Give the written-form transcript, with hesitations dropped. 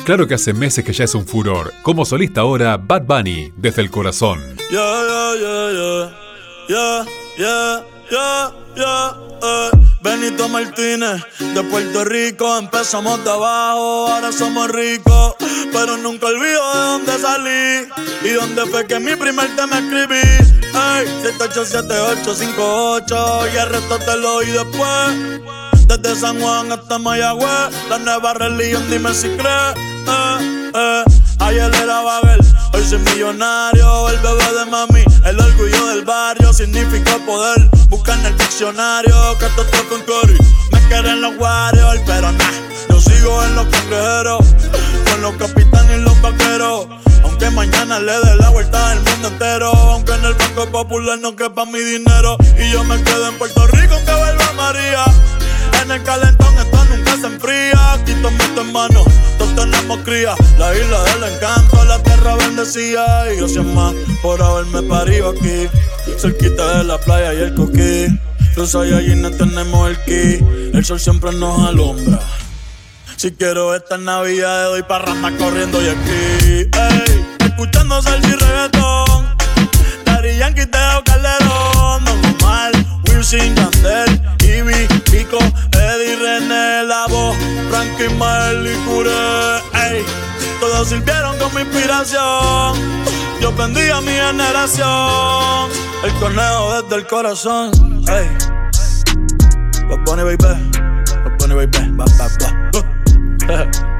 Claro que hace meses que ya es un furor. Como solista ahora, Bad Bunny, Desde el Corazón. Benito Martínez, de Puerto Rico. Empezamos de abajo, ahora somos ricos. Pero nunca olvido de dónde salí y dónde fue que mi primer tema escribí. Ey, 787858 y el resto te lo oí después. Desde San Juan hasta Mayagüez, la nueva religión, dime si crees. Ayer era bagel, hoy soy millonario. El bebé de mami, el orgullo del barrio. Significa poder, busca en el diccionario. Que esto fue con Curry, me quieren los Warriors. Pero nah, yo sigo en los cangrejeros, con los capitanes y los vaqueros. Aunque mañana le dé la vuelta al mundo entero. Aunque en el Banco Popular no quepa mi dinero. Y yo me quedo en Puerto Rico aunque vuelva María. En el calentón esto nunca se enfría. Aquí todo meto en mano, todos tenemos cría. La isla del encanto, la tierra bendecida. Y gracias más por haberme parido aquí, cerquita de la playa y el coquí. Los Saiyajines tenemos el ki, el sol siempre nos alumbra. Si quiero esta Navidad doy parranda corriendo y aquí. Ey, escuchando salsa y reggaetón, Daddy Yankee, Teo Calderón, Don Omar, Wilson, Yandel, Ivy, Pico, Eddie, René, La Voz, Frankie, Mael y Curé. Ey, todos sirvieron como inspiración. Yo vendí a mi generación. El conejo desde el corazón. Ey, Bad Bunny baby, Bad Bunny baby, ba ba ba.